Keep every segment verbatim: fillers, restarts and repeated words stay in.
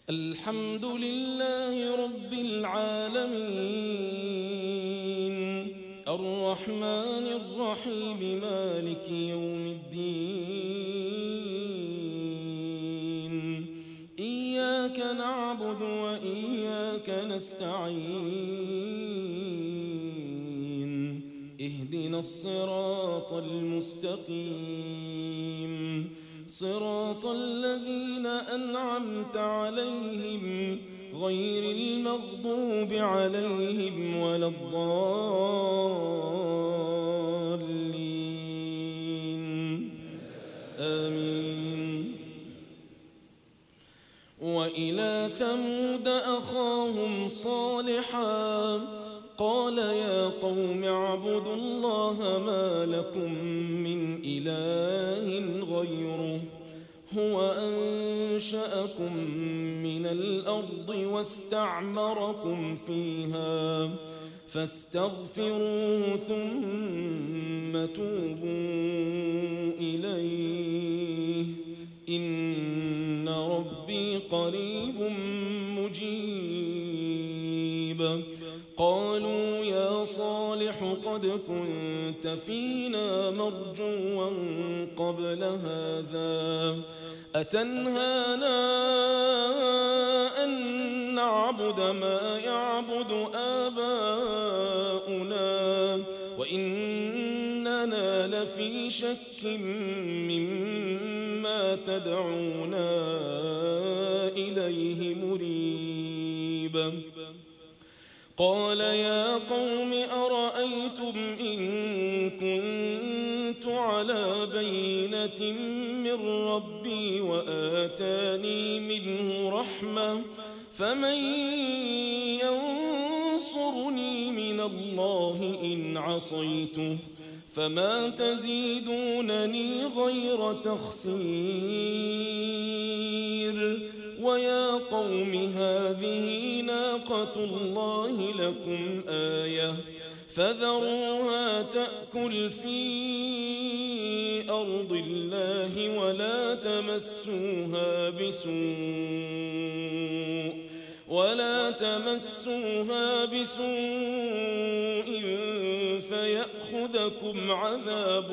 الحمد لله رب العالمين الرحمن الرحيم مالك يوم الدين إياك نعبد وإياك نستعين اهدنا الصراط المستقيم صراط الذين أنعمت عليهم غير المغضوب عليهم ولا الضالين آمين. وإلى ثمود أخاهم صالحا قال يا قوم اعبدوا الله ما لكم من إله غيره هو أنشأكم من الأرض واستعمركم فيها فاستغفروه ثم توبوا إليه إن ربي قريب مجيب. قالوا يا صالح قد كنت فينا مرجوا قبل هذا أتنهانا أن نعبد ما يعبد آباؤنا وإننا لفي شك مما تدعونا إليه مريب. قال يا قوم أرأيتم إن كنت على بينة من ربي وآتاني منه رحمة فمن ينصرني من الله إن عصيته فما تزيدونني غير تخسير. ويا قوم هذه ناقة الله لكم آية فذروها تأكل في أرض الله ولا تمسوها بسوء ولا تمسوها بسوء فيأخذكم عذاب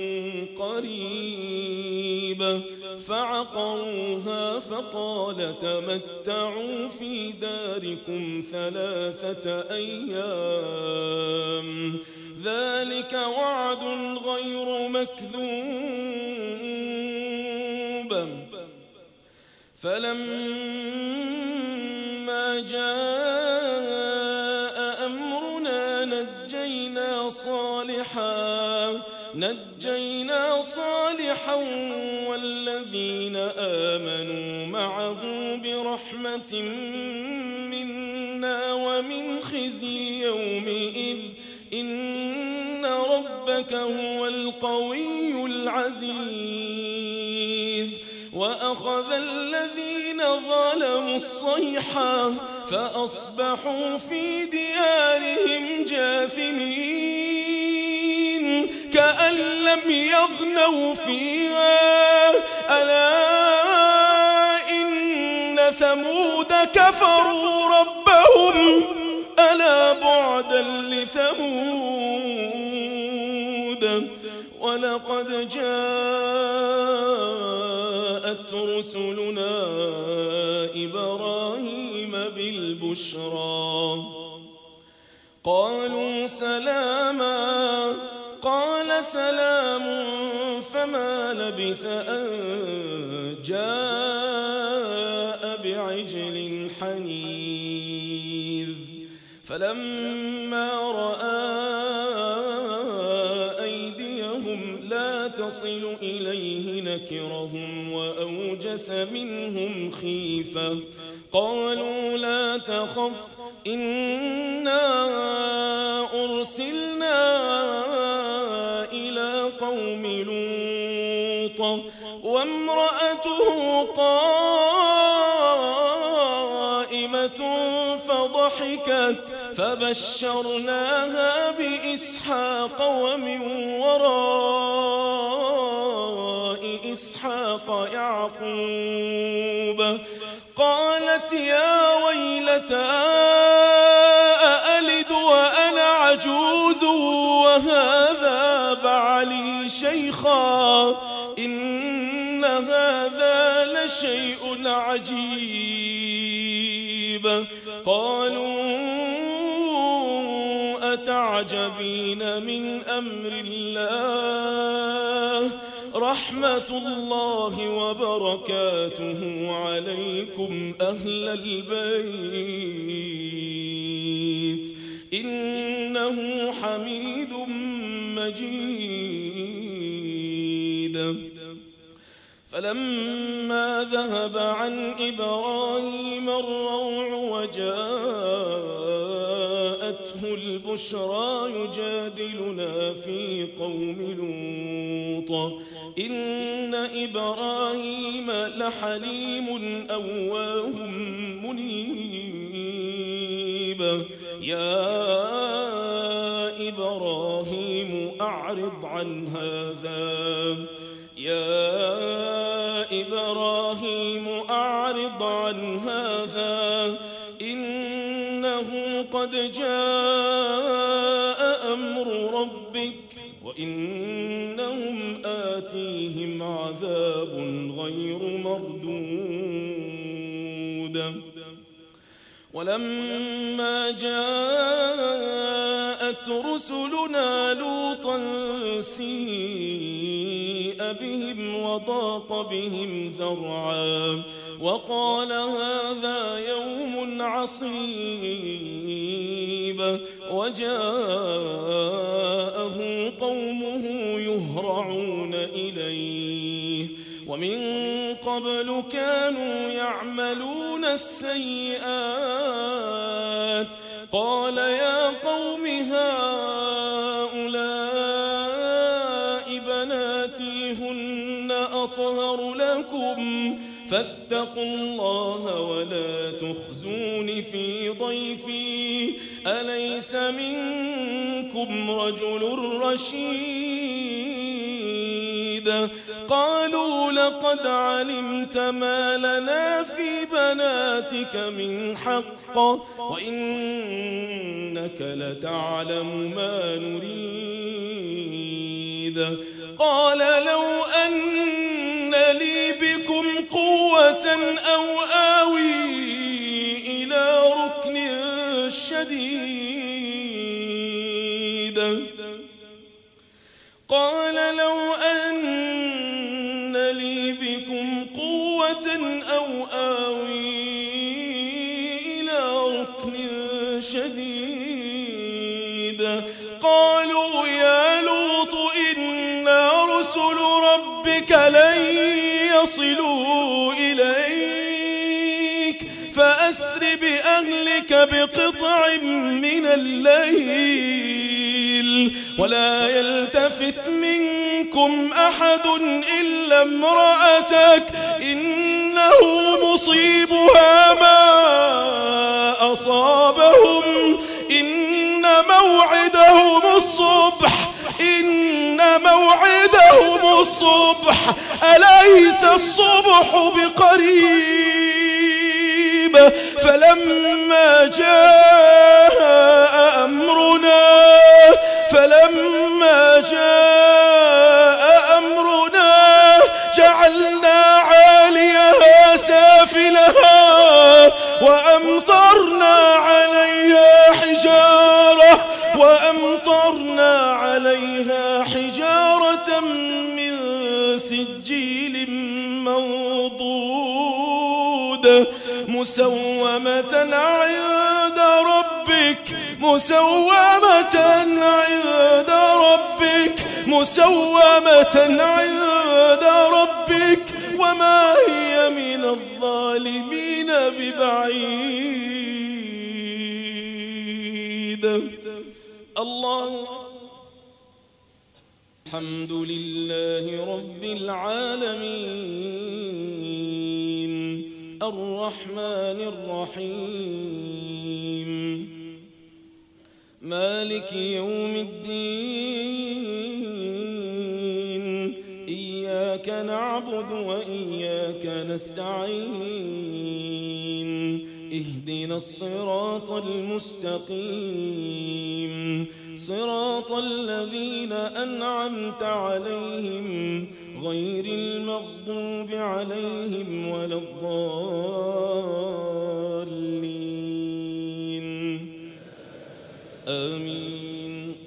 قريب. فعقروها فقال تمتعوا في داركم ثلاثة أيام ذلك وعد غير مكذوب. فلما جاء أمرنا نجينا صالحا نجينا صالحا والذين آمنوا معه برحمة منا ومن خزي يومئذ إن ربك هو القوي العزيز. وأخذ الذين ظلموا الصيحة فأصبحوا في ديارهم جاثمين كأن لم يغنوا فيها ألا إن ثمود كفروا ربهم ألا بعدا لثمود. ولقد جاءت رسلنا إبراهيم بالبشرى قالوا سلاما قال سلام فما لبث أن جاء بعجل حنيذ. فلما رأى أيديهم لا تصل إليه نكرهم وأوجس منهم خيفة قالوا لا تخف إنا أرسلنا إلى قوم لوط وامرأته قائمة فضحكت فبشرناها بإسحاق ومن وراء إسحاق يعقوب قال قالت يا ويلتى أألد وأنا عجوز وهذا بعلي شيخا إن هذا لشيء عجيب. قالوا أتعجبين من أمر الله رحمة الله وبركاته عليكم أهل البيت إنه حميد مجيد. فلما ذهب عن إبراهيم الروع وجاءته البشرى يجادلنا في قوم لوط إن إبراهيم لحليم أواه منيب. يا إبراهيم أعرض عن هذا يا إبراهيم أعرض عن هذا إنه قد جاء أمر ربك وإنهم آتيهم عذاب غير مردود. ولما جاءت رسلنا لوطا سيء بهم وضاق بهم ذرعا وقال هذا يوم عصيب وجاءه قومه يهرعون إليه ومن قبل كانوا يعملون السيئات قال يا قوم هؤلاء بناتي هن أطهر لكم فاتقوا الله ولا تخزون في ضيفي أليس منكم رجل رشيد. قالوا لقد علمت ما لنا في بناتك من حق وإنك لتعلم ما نريد. قال لو أن لي بكم قوة أو آوي إلى ركن شديد. قال لو أن لي بكم قوة أو آوي إلى ركن شديد. قالوا يا لوط إنا رسل ربك لن يصلوا إليك فأسر بأهلك بقطع من الليل ولا يلتفت منكم أحد إلا امرأتك إنه مصيبها ما أصابهم إن موعدهم الصبح إن موعدهم الصبح أليس الصبح بقريب. فلما جاء أمرنا فلما جاء أمرنا جعلنا عاليها سافلها وأمطرنا عليها حجارة وأمطرنا عليها حجارة من سجيل منضود مسومة عند ربك مسومة عند ربك مسومة عند ربك وما هي من الظالمين ببعيد. الله الحمد لله رب العالمين الرحمن الرحيم مالك يوم الدين إياك إياك نعبد وإياك نستعين اهدنا الصراط المستقيم صراط الذين أنعمت عليهم غير المغضوب عليهم ولا الضالين آمين.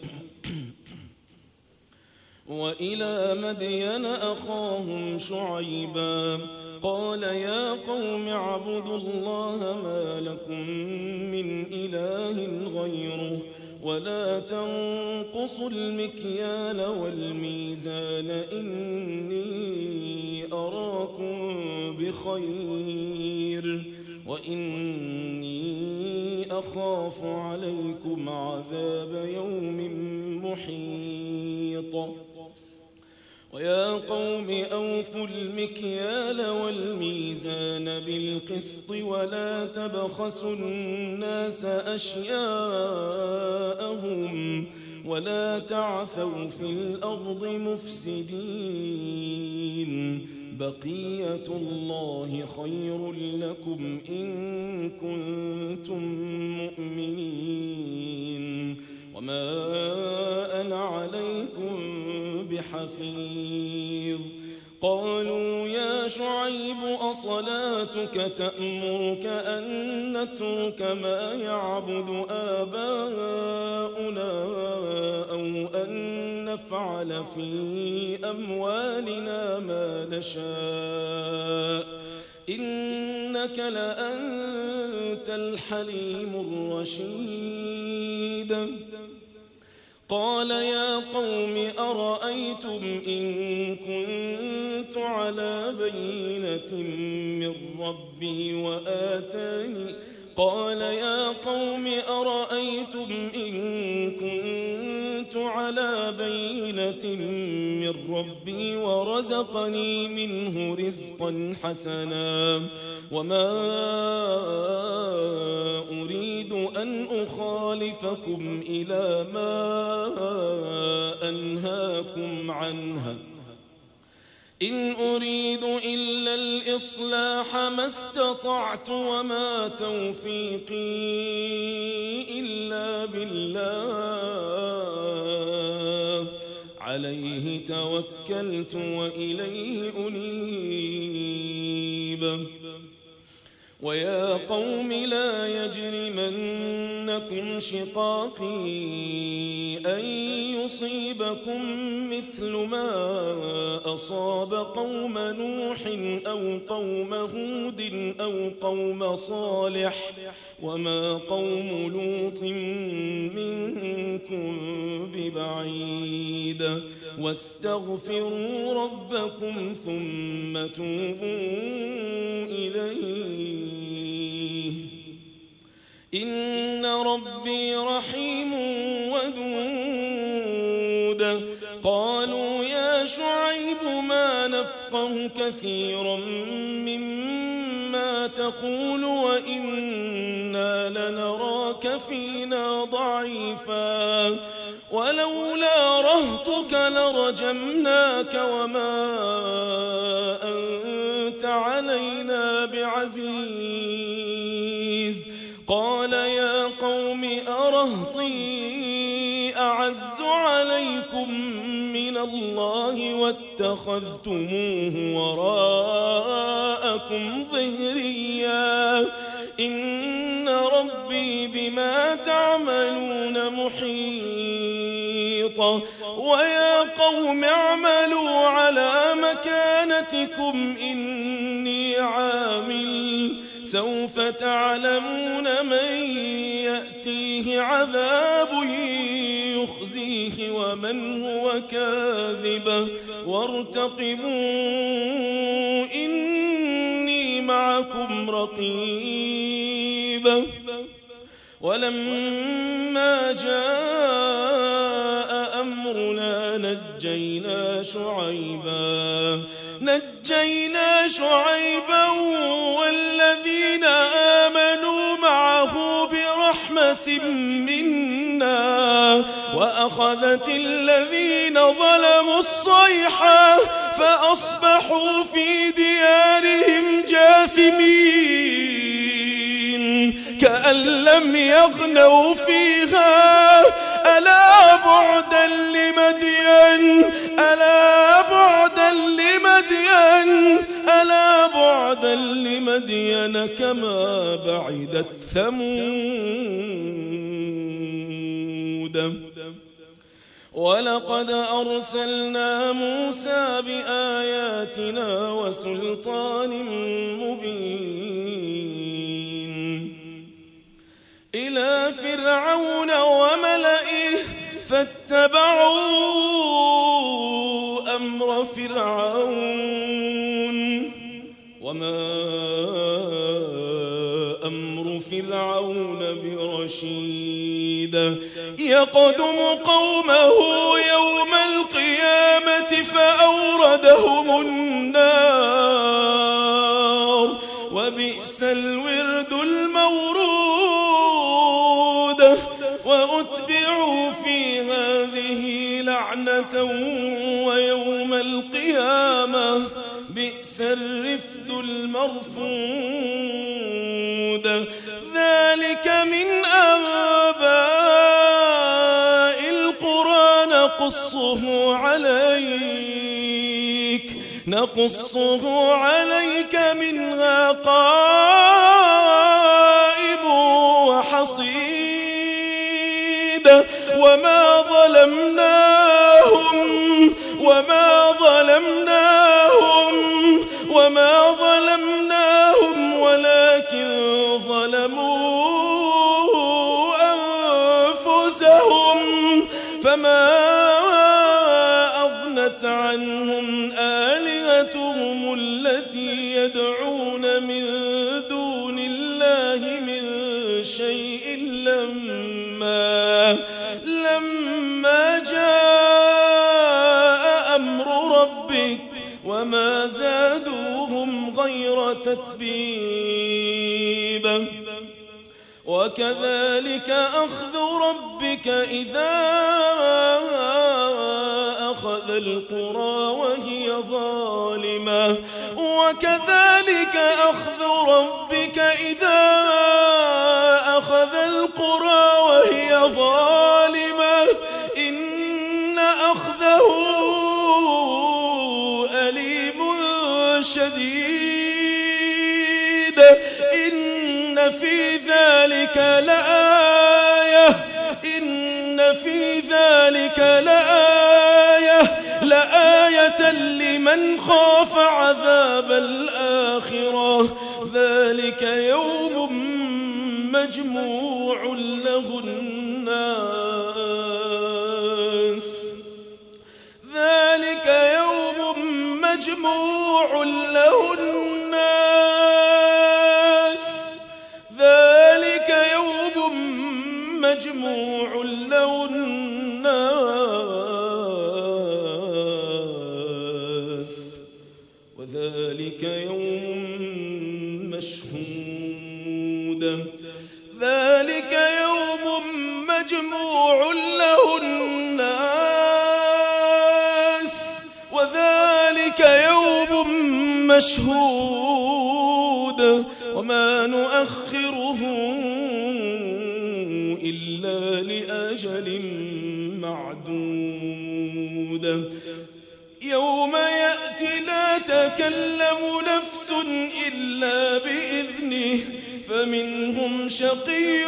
وإلى مدين أخاهم شعيبا قال يا قوم اعبدوا الله ما لكم من إله غيره ولا تنقصوا المكيال والميزان إني أراكم بخير وإني أخاف عليكم عذاب يوم محيط. ويا قوم أوفوا المكيال والميزان بالقسط ولا تبخسوا الناس أشياءهم ولا تعثوا في الأرض مفسدين بقية الله خير لكم إن كنتم مؤمنين وما أنا عليكم بحفيظ. قالوا يا شعيب أصلاتك تأمرك أن نترك ما يعبد آباؤنا أو أن نفعل في أموالنا ما نشاء إنك لأنت الحليم الرشيد. قال يا قوم أرأيتم إن كنت على بينة من ربي وآتاني قال يا قوم أرأيتم إن كنت على بينة من ربي ورزقني منه رزقا حسنا وما أريد أن أخالفكم إلى ما أنهاكم عنه إن أريد إلا الإصلاح ما استطعت وما توفيقي إلا بالله عليه توكلت وإليه أنيب. ويا قوم لا يجرمنكم شقاقي أن يصيبكم مثل ما أصاب قوم نوح أو قوم هود أو قوم صالح وما قوم لوط منكم ببعيد واستغفروا ربكم ثم توبوا إليه إن ربي رحيم ودود. قالوا يا شعيب ما نفقه كثيرا مما تقول وإنا لنراك فينا ضعيفا ولولا رهطك لرجمناك وما أنت علينا بعزيز. قال يا قوم أرهطي أعز عليكم من الله واتخذتموه وراءكم ظهريا إن ربي بما تعملون محيط. ويا قوم اعملوا على مكانتكم إني عامل سوف تعلمون من يأتيه عذاب يخزيه ومن هو كاذب وارتقبوا إني معكم رقيب. ولما جاء أمرنا نجينا شعيبا نجينا شعيبا والذين آمنوا معه برحمة منا وأخذت الذين ظلموا الصيحة فأصبحوا في ديارهم جاثمين كأن لم يغنوا فيها ألا بعدا لمدين ألا بعدا لمدين ألا بعدا لمدين كما بعدت ثمود ولقد أرسلنا موسى بآياتنا وسلطان مبين إلى فرعون وملئه فاتبعوا أمر فرعون وما أمر فرعون برشيد يقدم قومه يوم القيامة فأوردهم النار وبئس الورد المورود وأتبعوا في هذه لعنة ويوم القيامة بئس الرفد المرفود ذلك من أنباء القرى نقصه عليك نقصه عليك منها قائم وحصيد وما ظلمناهم وما ظلمناهم وما ظلمناهم ولكن ظلموا أنفسهم فما أغنت عنهم آلهتهم التي يدعون من دون الله من شيء لما لما جاء أمر ربك وما زادوهم غير تتبيب وكذلك أخذ ربك إذا أخذ القرى وهي ظالمة وكذلك أخذ ربك إذا أخذ القرى وهي ظالمة إن أخذه أليم شديد إن في ذلك لآية إن في ذلك لآية لآية لمن خاف عذاب الآخرة ذلك يوم مجموع له الناس ذلك يوم مجموع له الناس ذلك يوم مجموع له الناس وذلك يوم مشهود ذلك يوم مجموع له الناس وذلك يوم مشهود وما نؤخره إلا لأجل معدود يوم يأتي لا تكلم نفس إلا بإذنه فمنهم شقي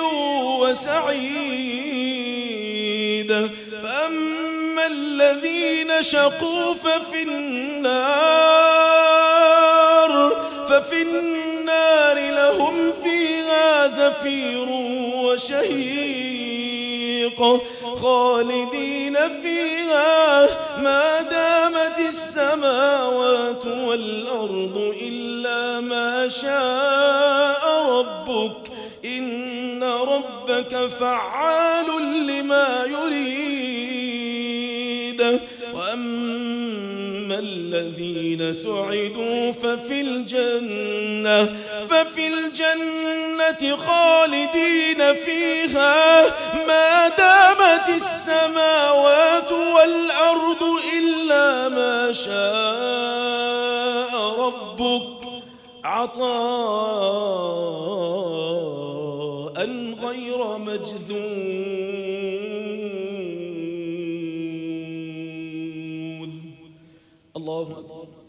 وسعيد فأما الذين شقوا ففي النار ففي النار لهم فيها زفير وشهيق خالدين فيها ما دامت السماوات والأرض إلا ما شاء ربك إن ربك فعال لما يريد وأما الذين سعدوا ففي الجنة ففي الجنة خالدين فيها ما دامت السماوات والأرض إلا ما شاء ربك عطاء غير مجذوذ. الله أكبر.